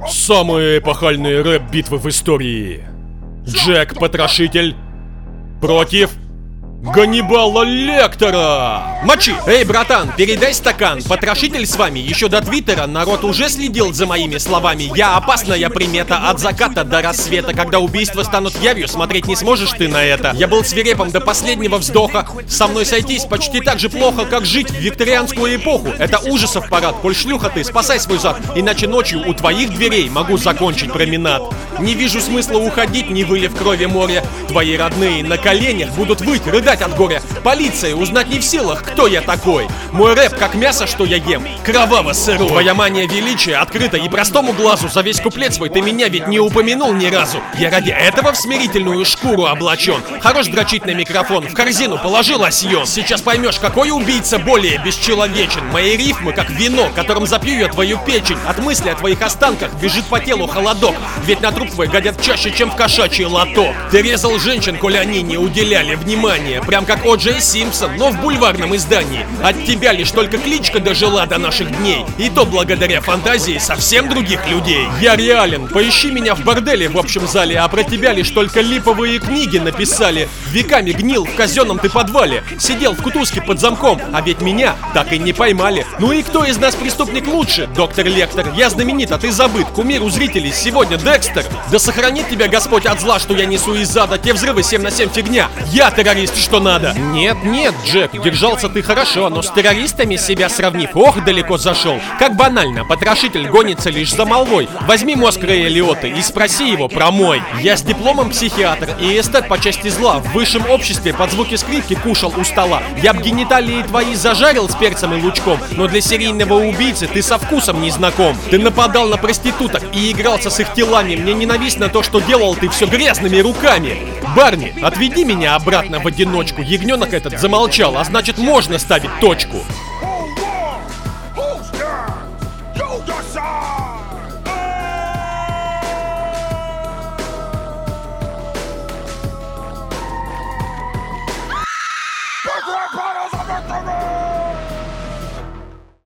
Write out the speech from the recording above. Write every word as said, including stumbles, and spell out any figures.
Самые эпохальные рэп-битвы в истории. Джек Потрошитель против Ганнибала Лектора. Мочи! Эй, братан, передай стакан. Потрошитель с вами. Еще до Твиттера народ уже следил за моими словами. Я опасная примета от заката до рассвета. Когда убийства станут явью, смотреть не сможешь ты на это. Я был свирепым до последнего вздоха. Со мной сойтись почти так же плохо, как жить в викторианскую эпоху. Это ужасов парад. Коль шлюха ты, спасай свой зад. Иначе ночью у твоих дверей могу закончить променад. Не вижу смысла уходить, не вылив крови море. Твои родные на коленях будут выть, рыдать от горя. Полиция узнать не в силах, кто я такой. Мой рэп как мясо, что я ем, кроваво сырой. Твоя мания величия открыта и простому глазу. За весь куплет свой ты меня ведь не упомянул ни разу. Я ради этого в смирительную шкуру облачен. Хорош дрочить на микрофон, в корзину положи лосьон. Сейчас поймешь, какой убийца более бесчеловечен. Мои рифмы как вино, которым запью я твою печень. От мысли о твоих останках бежит по телу холодок. Ведь на труп твой гадят чаще, чем в кошачий лоток. Ты резал женщин, коли они не уделяли внимания. Прям как О Джей Симпсон, но в бульварном издании. От тебя лишь только кличка дожила до наших дней. И то благодаря фантазии совсем других людей. Я реален, поищи меня в борделе в общем зале. А про тебя лишь только липовые книги написали. Веками гнил в казенном ты подвале. Сидел в кутузке под замком, а ведь меня так и не поймали. Ну и кто из нас преступник лучше? Доктор Лектор, я знаменит, а ты забыт. Кумир у зрителей сегодня Декстер. Да сохранит тебя Господь от зла, что я несу из ада. Те взрывы семь на семь фигня. Я террорист, что надо. Нет, нет, Джек, держался ты хорошо, но с террористами себя сравнив, ох, далеко зашел. Как банально, потрошитель гонится лишь за молвой. Возьми мозг Рэя Лиотты и спроси его про мой. Я с дипломом психиатр и эстет по части зла. В высшем обществе под звуки скрипки кушал у стола. Я б гениталии твои зажарил с перцем и лучком, но для серийного убийцы ты со вкусом не знаком. Ты нападал на проституток и игрался с их телами. Мне ненавистно то, что делал ты все грязными руками. Барни, отведи меня обратно в одиночку. Ягненок этот замолчал, а значит можно ставить точку.